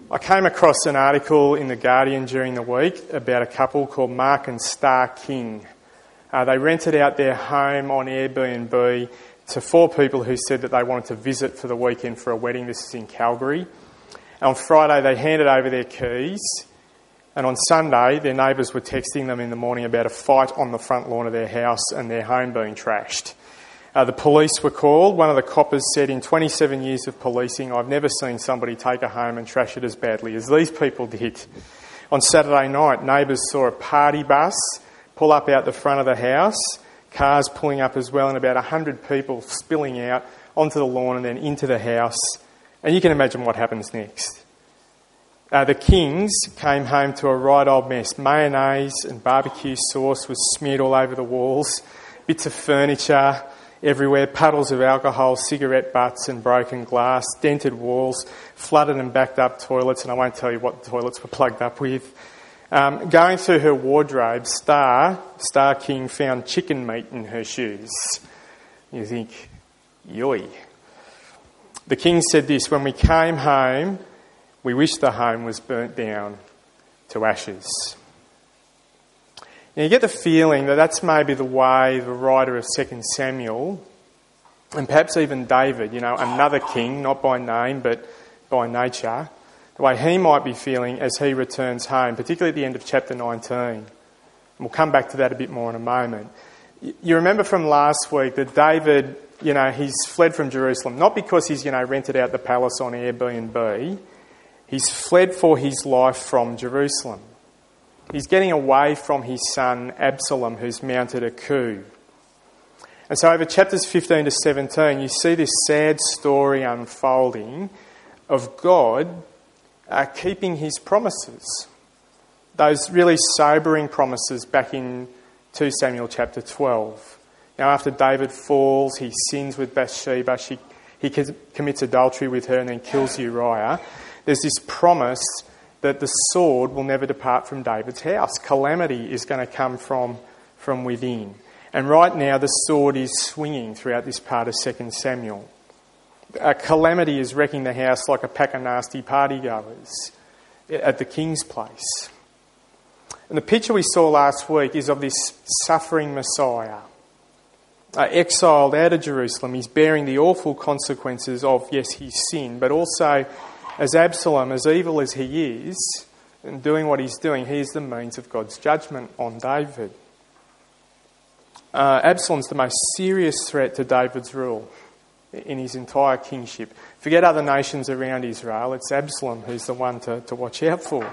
I came across an article in The Guardian during the week about a couple called Mark and Star King. They rented out their home on Airbnb to 4 people who said that they wanted to visit for the weekend for a wedding. This is in Calgary. And on Friday they handed over their keys, and on Sunday their neighbours were texting them in the morning about a fight on the front lawn of their house and their home being trashed. The police were called. One of the coppers said, "In 27 years of policing, I've never seen somebody take a home and trash it as badly as these people did." On Saturday night, neighbours saw a party bus pull up out the front of the house, cars pulling up as well, and about 100 people spilling out onto the lawn and then into the house. And you can imagine what happens next. The Kings came home to a right old mess. Mayonnaise and barbecue sauce was smeared all over the walls, bits of furniture everywhere, puddles of alcohol, cigarette butts and broken glass, dented walls, flooded and backed up toilets, and I won't tell you what the toilets were plugged up with. Going through her wardrobe, Star King found chicken meat in her shoes. You think, yoy. The King said this: "When we came home, we wished the home was burnt down to ashes." Now you get the feeling that that's maybe the way the writer of 2 Samuel, and perhaps even David, another king, not by name but by nature, the way he might be feeling as he returns home, particularly at the end of chapter 19. And we'll come back to that a bit more in a moment. You remember from last week that David, he's fled from Jerusalem, not because he's, rented out the palace on Airbnb. He's fled for his life from Jerusalem. He's getting away from his son Absalom, who's mounted a coup. And so over chapters 15 to 17, you see this sad story unfolding of God keeping his promises. Those really sobering promises back in 2 Samuel chapter 12. Now after David falls, he sins with Bathsheba, he commits adultery with her and then kills Uriah. There's this promise that the sword will never depart from David's house. Calamity is going to come from within. And right now the sword is swinging throughout this part of 2 Samuel. Calamity is wrecking the house like a pack of nasty partygoers at the king's place. And the picture we saw last week is of this suffering Messiah. Exiled out of Jerusalem, he's bearing the awful consequences of, yes, his sin, but also as Absalom, as evil as he is, and doing what he's doing, he is the means of God's judgment on David. Absalom's the most serious threat to David's rule in his entire kingship. Forget other nations around Israel, it's Absalom who's the one to watch out for.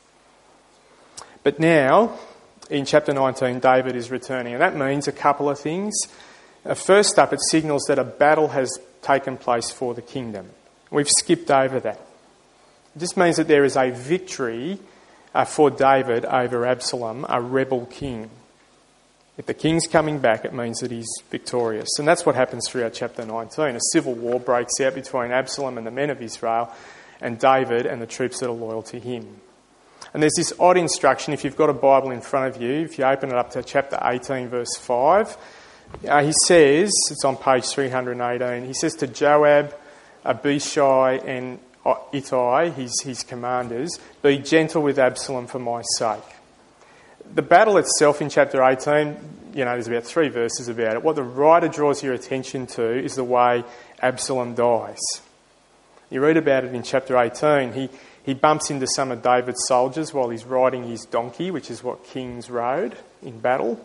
But now, in chapter 19, David is returning, and that means a couple of things. First up, it signals that a battle has taken place for the kingdom. We've skipped over that. It just means that there is a victory for David over Absalom, a rebel king. If the king's coming back, it means that he's victorious. And that's what happens throughout chapter 19. A civil war breaks out between Absalom and the men of Israel and David and the troops that are loyal to him. And there's this odd instruction, if you've got a Bible in front of you, if you open it up to chapter 18, verse 5, he says, it's on page 318, he says to Joab, Abishai and Ittai, his commanders, "Be gentle with Absalom for my sake." The battle itself in chapter 18, there's about 3 verses about it. What the writer draws your attention to is the way Absalom dies. You read about it in chapter 18. He bumps into some of David's soldiers while he's riding his donkey, which is what kings rode in battle.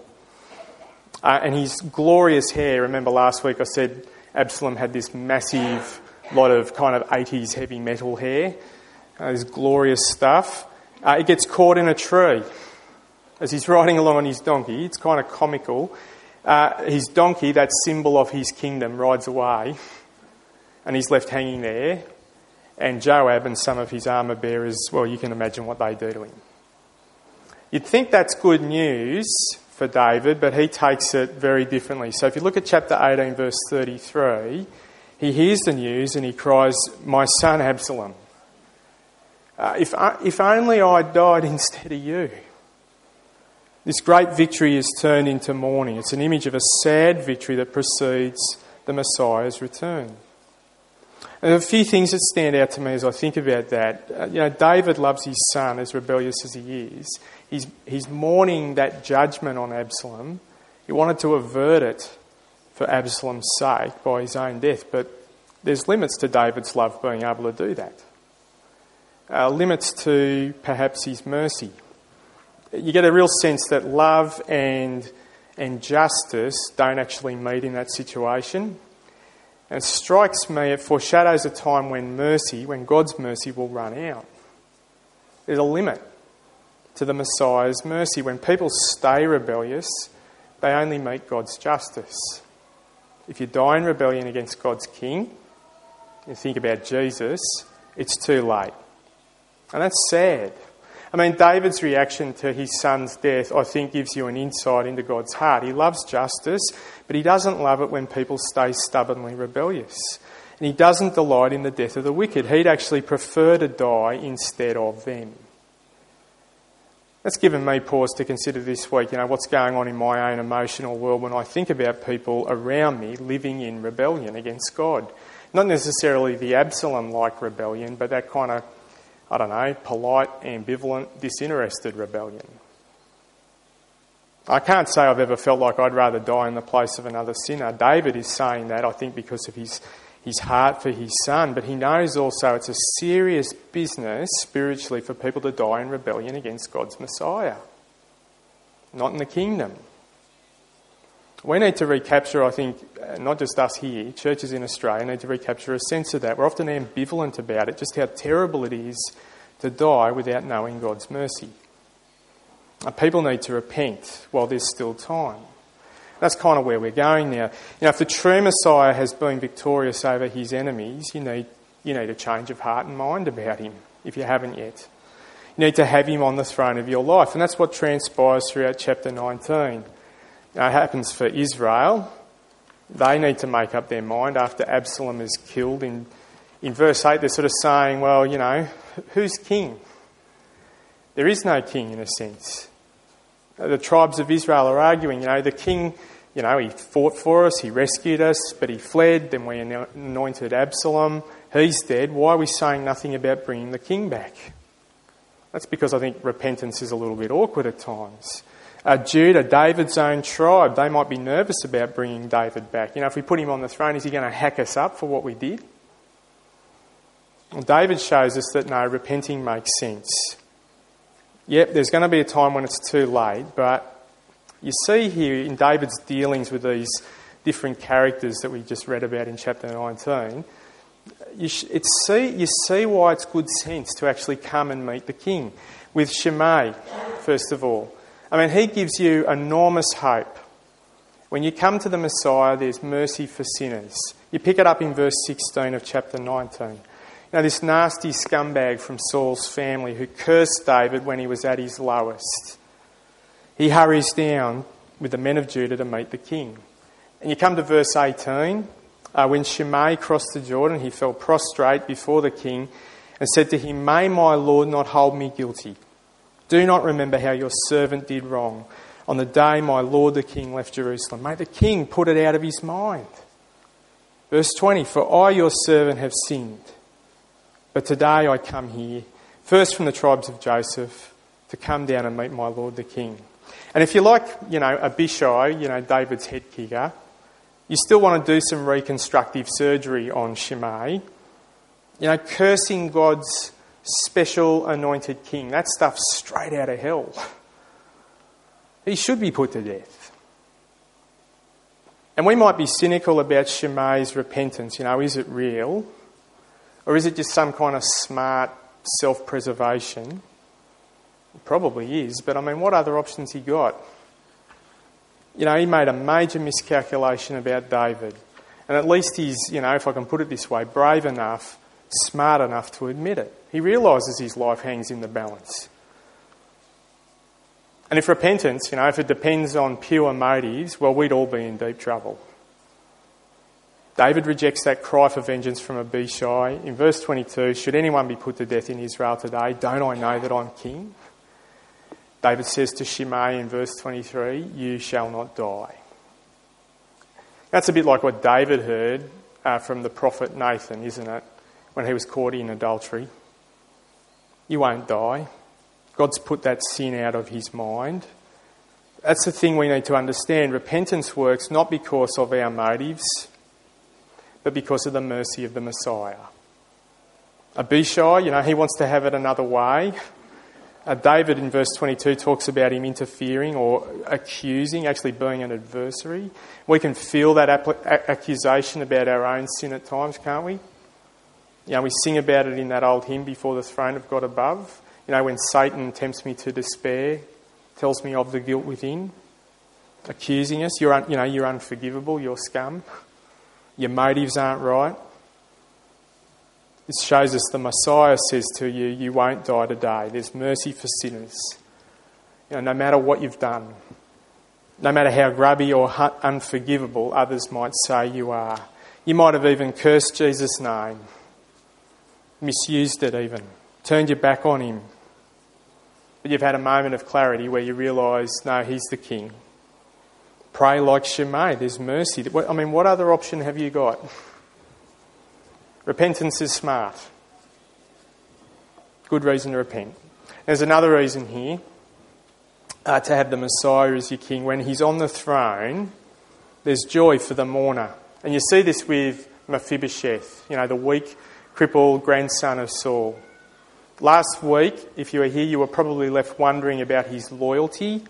And his glorious hair, remember last week I said Absalom had this massive lot of kind of 80s heavy metal hair, this glorious stuff. It gets caught in a tree as he's riding along on his donkey. It's kind of comical. His donkey, that symbol of his kingdom, rides away and he's left hanging there. And Joab and some of his armour bearers, well, you can imagine what they do to him. You'd think that's good news for David, but he takes it very differently. So if you look at chapter 18, verse 33, he hears the news and he cries, "My son Absalom, if only I died instead of you." This great victory is turned into mourning. It's an image of a sad victory that precedes the Messiah's return. And a few things that stand out to me as I think about that. David loves his son, as rebellious as he is. He's mourning that judgment on Absalom. He wanted to avert it for Absalom's sake by his own death, but there's limits to David's love being able to do that. Limits to perhaps his mercy. You get a real sense that love and justice don't actually meet in that situation. And it strikes me, it foreshadows a time when God's mercy will run out. There's a limit to the Messiah's mercy. When people stay rebellious, they only meet God's justice. If you die in rebellion against God's King, you think about Jesus, it's too late. And that's sad. I mean, David's reaction to his son's death, I think, gives you an insight into God's heart. He loves justice, but he doesn't love it when people stay stubbornly rebellious. And he doesn't delight in the death of the wicked. He'd actually prefer to die instead of them. That's given me pause to consider this week, what's going on in my own emotional world when I think about people around me living in rebellion against God. Not necessarily the Absalom-like rebellion, but that kind of, polite, ambivalent, disinterested rebellion. I can't say I've ever felt like I'd rather die in the place of another sinner. David is saying that, I think, because of his heart for his son, but he knows also it's a serious business spiritually for people to die in rebellion against God's Messiah. Not in the kingdom. We need to recapture, I think, not just us here, churches in Australia need to recapture a sense of that. We're often ambivalent about it, just how terrible it is to die without knowing God's mercy. People need to repent while there's still time. That's kind of where we're going now. If the true Messiah has been victorious over his enemies, you need a change of heart and mind about him, if you haven't yet. You need to have him on the throne of your life, and that's what transpires throughout chapter 19. It happens for Israel. They need to make up their mind after Absalom is killed. In verse 8, they're sort of saying, well, who's king? There is no king in a sense. The tribes of Israel are arguing, the king, he fought for us, he rescued us, but he fled, then we anointed Absalom. He's dead. Why are we saying nothing about bringing the king back? That's because I think repentance is a little bit awkward at times. Judah, David's own tribe, they might be nervous about bringing David back. If we put him on the throne, is he going to hack us up for what we did? Well, David shows us that no, repenting makes sense. Yep, there's going to be a time when it's too late, but you see here in David's dealings with these different characters that we just read about in chapter 19, you see why it's good sense to actually come and meet the king. With Shimei, first of all. He gives you enormous hope. When you come to the Messiah, there's mercy for sinners. You pick it up in verse 16 of chapter 19. This nasty scumbag from Saul's family who cursed David when he was at his lowest. He hurries down with the men of Judah to meet the king. And you come to verse 18. When Shimei crossed the Jordan, he fell prostrate before the king and said to him, "May my Lord not hold me guilty. Do not remember how your servant did wrong on the day my Lord the king left Jerusalem." May the king put it out of his mind. Verse 20, "For I, your servant, have sinned. But today I come here, first from the tribes of Joseph, to come down and meet my Lord the king." And if you like, Abishai, David's head kicker, you still want to do some reconstructive surgery on Shimei. Cursing God's special anointed king. That stuff's straight out of hell. He should be put to death. And we might be cynical about Shimei's repentance. Is it real? Or is it just some kind of smart self-preservation? It probably is, but what other options he got? He made a major miscalculation about David. And at least he's, if I can put it this way, brave enough, smart enough to admit it. He realises his life hangs in the balance. And if repentance, if it depends on pure motives, well, we'd all be in deep trouble. David rejects that cry for vengeance from Abishai. In verse 22, "Should anyone be put to death in Israel today, don't I know that I'm king?" David says to Shimei in verse 23, "You shall not die." That's a bit like what David heard from the prophet Nathan, isn't it? When he was caught in adultery. You won't die. God's put that sin out of his mind. That's the thing we need to understand. Repentance works not because of our motives, but because of the mercy of the Messiah. Abishai, he wants to have it another way. David in verse 22 talks about him interfering or accusing, actually being an adversary. We can feel that accusation about our own sin at times, can't we? We sing about it in that old hymn, Before the Throne of God Above. When Satan tempts me to despair, tells me of the guilt within, accusing us. You're unforgivable, you're scum. Your motives aren't right. This shows us the Messiah says to you, you won't die today. There's mercy for sinners. No matter what you've done, no matter how grubby or unforgivable others might say you are. You might have even cursed Jesus' name, misused it even, turned your back on him. But you've had a moment of clarity where you realise, no, he's the King. Pray like Shimei, there's mercy. What other option have you got? Repentance is smart. Good reason to repent. There's another reason here to have the Messiah as your King. When he's on the throne, there's joy for the mourner. And you see this with Mephibosheth, the weak, crippled grandson of Saul. Last week, if you were here, you were probably left wondering about his loyalty.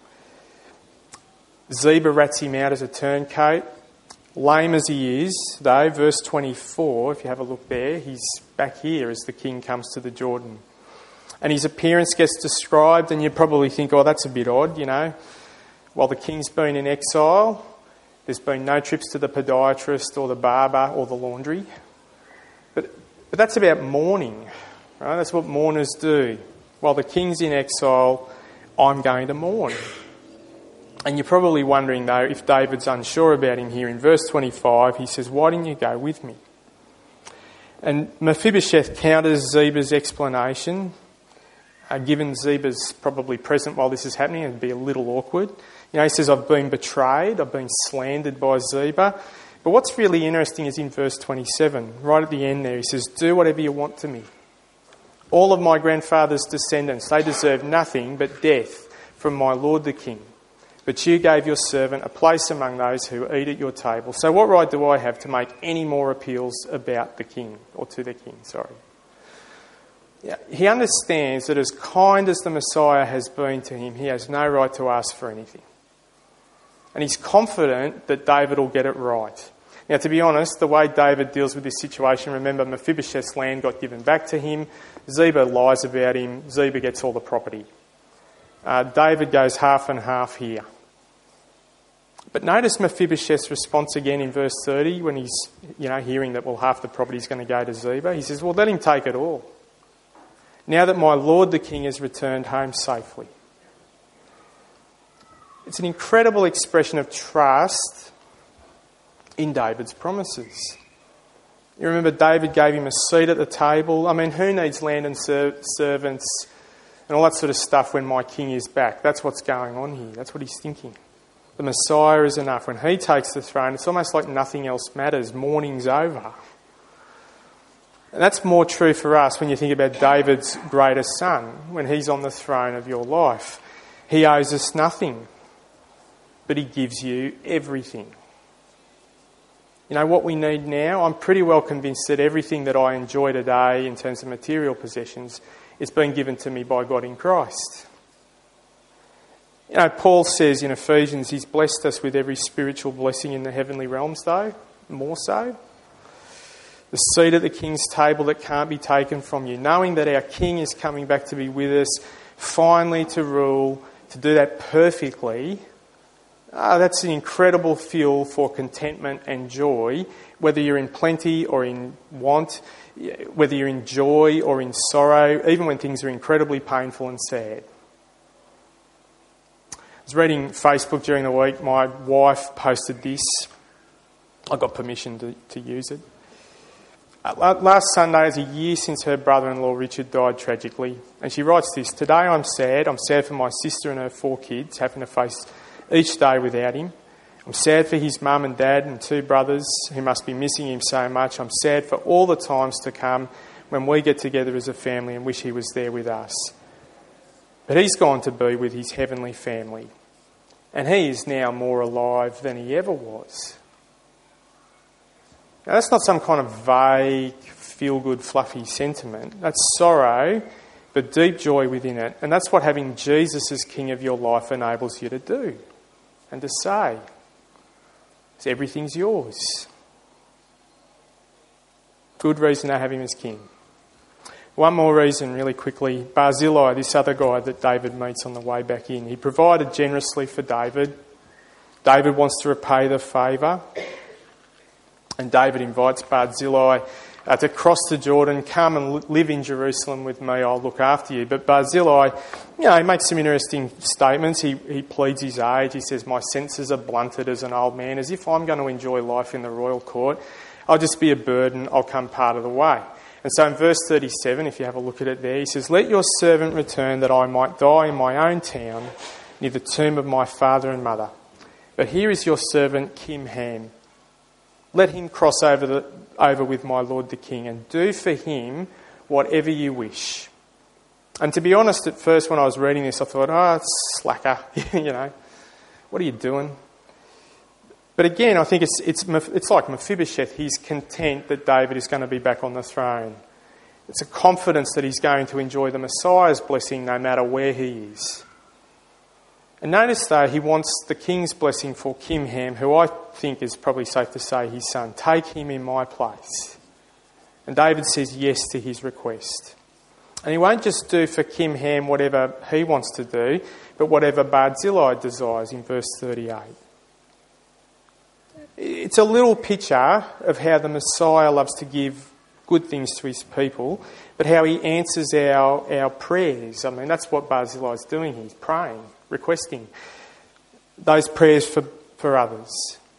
Ziba rats him out as a turncoat. Lame as he is, though, verse 24, if you have a look there, he's back here as the king comes to the Jordan. And his appearance gets described, and you probably think, oh, that's a bit odd, While the king's been in exile, there's been no trips to the podiatrist or the barber or the laundry. But that's about mourning, right? That's what mourners do. While the king's in exile, I'm going to mourn. And you're probably wondering, though, if David's unsure about him here. In verse 25, he says, why didn't you go with me? And Mephibosheth counters Ziba's explanation. Given Ziba's probably present while this is happening, it'd be a little awkward. He says, I've been betrayed, I've been slandered by Ziba. But what's really interesting is in verse 27, right at the end there, he says, do whatever you want to me. All of my grandfather's descendants, they deserve nothing but death from my lord the king. But you gave your servant a place among those who eat at your table. So what right do I have to make any more appeals about the king, or to the king, sorry. Yeah, he understands that as kind as the Messiah has been to him, he has no right to ask for anything. And he's confident that David will get it right. Now, to be honest, the way David deals with this situation, remember Mephibosheth's land got given back to him. Ziba lies about him. Ziba gets all the property. David goes half and half here. But notice Mephibosheth's response again in verse 30 when he's hearing that, half the property is going to go to Ziba. He says, let him take it all. Now that my lord the king has returned home safely. It's an incredible expression of trust in David's promises. You remember David gave him a seat at the table. Who needs land and servants and all that sort of stuff when my king is back? That's what's going on here. That's what he's thinking. The Messiah is enough. When he takes the throne, it's almost like nothing else matters. Mourning's over. And that's more true for us when you think about David's greatest son, when he's on the throne of your life. He owes us nothing, but he gives you everything. What we need now? I'm pretty well convinced that everything that I enjoy today in terms of material possessions is being given to me by God in Christ. Paul says in Ephesians, he's blessed us with every spiritual blessing in the heavenly realms, though, more so. The seat at the king's table that can't be taken from you, knowing that our king is coming back to be with us, finally to rule, to do that perfectly. That's an incredible fuel for contentment and joy, whether you're in plenty or in want, whether you're in joy or in sorrow, even when things are incredibly painful and sad. I was reading Facebook during the week. My wife posted this. I got permission to use it. Last Sunday is a year since her brother-in-law Richard died tragically. And she writes this, today I'm sad. I'm sad for my sister and her 4 kids having to face each day without him. I'm sad for his mum and dad and 2 brothers who must be missing him so much. I'm sad for all the times to come when we get together as a family and wish he was there with us. But he's gone to be with his heavenly family, and he is now more alive than he ever was. Now, that's not some kind of vague, feel-good, fluffy sentiment. That's sorrow, but deep joy within it. And that's what having Jesus as King of your life enables you to do and to say. So everything's yours. Good reason to have him as King. One more reason, really quickly. Barzillai, this other guy that David meets on the way back in, he provided generously for David. David wants to repay the favour. And David invites Barzillai to cross the Jordan, come and live in Jerusalem with me, I'll look after you. But Barzillai, he makes some interesting statements. He pleads his age. He says, my senses are blunted as an old man, as if I'm going to enjoy life in the royal court. I'll just be a burden. I'll come part of the way. And so in verse 37, if you have a look at it there, he says, let your servant return that I might die in my own town near the tomb of my father and mother. But here is your servant Kimham. Let him cross over with my lord the king and do for him whatever you wish. And to be honest, at first when I was reading this, I thought, it's slacker, what are you doing? But again, I think it's like Mephibosheth. He's content that David is going to be back on the throne. It's a confidence that he's going to enjoy the Messiah's blessing no matter where he is. And notice, though, he wants the king's blessing for Kimham, who I think is probably safe to say his son. Take him in my place. And David says yes to his request. And he won't just do for Kimham whatever he wants to do, but whatever Barzillai desires in verse 38. It's a little picture of how the Messiah loves to give good things to his people, but how he answers our prayers. I mean, that's what Barzillai is doing. He's praying, requesting those prayers for others.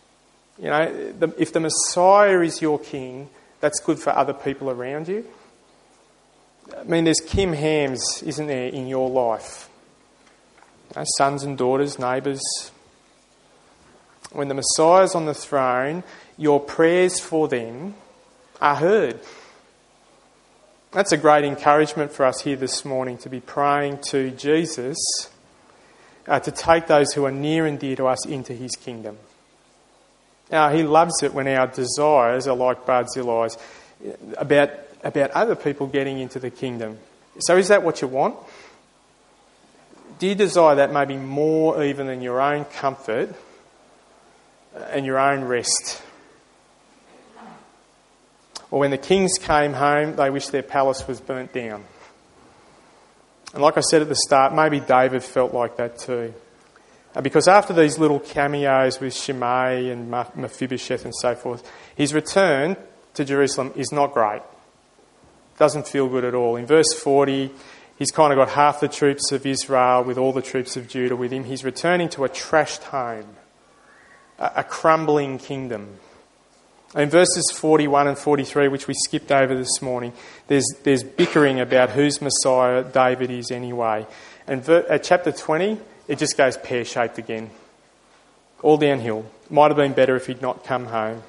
If the Messiah is your king, that's good for other people around you. I mean, there's Kimhams, isn't there, in your life? Sons and daughters, neighbours. When the Messiah's on the throne, your prayers for them are heard. That's a great encouragement for us here this morning, to be praying to Jesus to take those who are near and dear to us into his kingdom. Now, he loves it when our desires are like Barzillai's, about other people getting into the kingdom. So is that what you want? Do you desire that maybe more even than your own comfort and your own rest? Or when the kings came home, they wished their palace was burnt down. And like I said at the start, maybe David felt like that too. Because after these little cameos with Shimei and Mephibosheth and so forth, his return to Jerusalem is not great. Doesn't feel good at all. In verse 40, he's kind of got half the troops of Israel with all the troops of Judah with him. He's returning to a trashed home, a crumbling kingdom. In verses 41 and 43, which we skipped over this morning, there's bickering about whose Messiah David is anyway. And at chapter 20, it just goes pear-shaped again. All downhill. Might have been better if he'd not come home.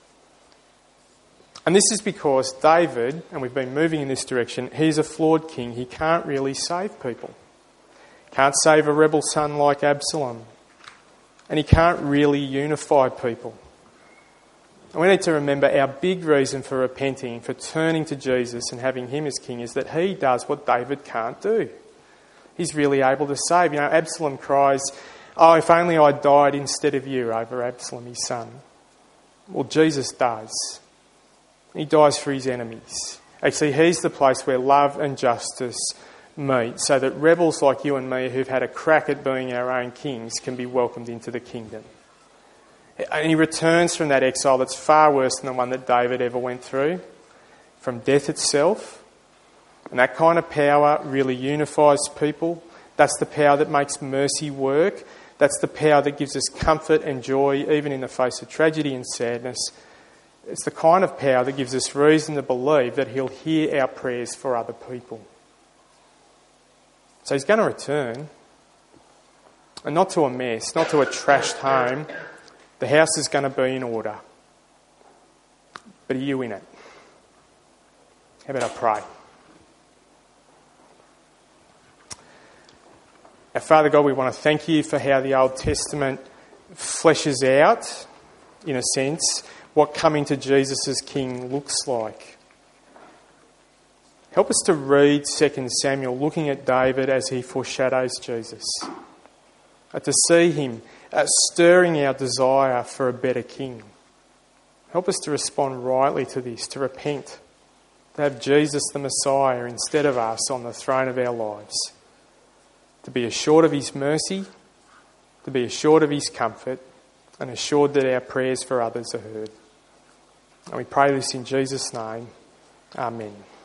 And this is because David, and we've been moving in this direction, he's a flawed king. He can't really save people. Can't save a rebel son like Absalom. And he can't really unify people. And we need to remember our big reason for repenting, for turning to Jesus and having him as king, is that he does what David can't do. He's really able to save. Absalom cries, "Oh, if only I died instead of you," over Absalom, his son. Well, Jesus does. He dies for his enemies. Actually, he's the place where love and justice meet, so that rebels like you and me who've had a crack at being our own kings can be welcomed into the kingdom. And he returns from that exile that's far worse than the one that David ever went through, from death itself. And that kind of power really unifies people. That's the power that makes mercy work. That's the power that gives us comfort and joy even in the face of tragedy and sadness. It's the kind of power that gives us reason to believe that he'll hear our prayers for other people. So he's going to return. And not to a mess, not to a trashed home, The house is going to be in order. But are you in it? How about I pray? Our Father God, we want to thank you for how the Old Testament fleshes out, in a sense, what coming to Jesus as King looks like. Help us to read 2 Samuel looking at David as he foreshadows Jesus. To see him stirring our desire for a better king. Help us to respond rightly to this, to repent, to have Jesus the Messiah instead of us on the throne of our lives. To be assured of his mercy, to be assured of his comfort, and assured that our prayers for others are heard. And we pray this in Jesus' name. Amen.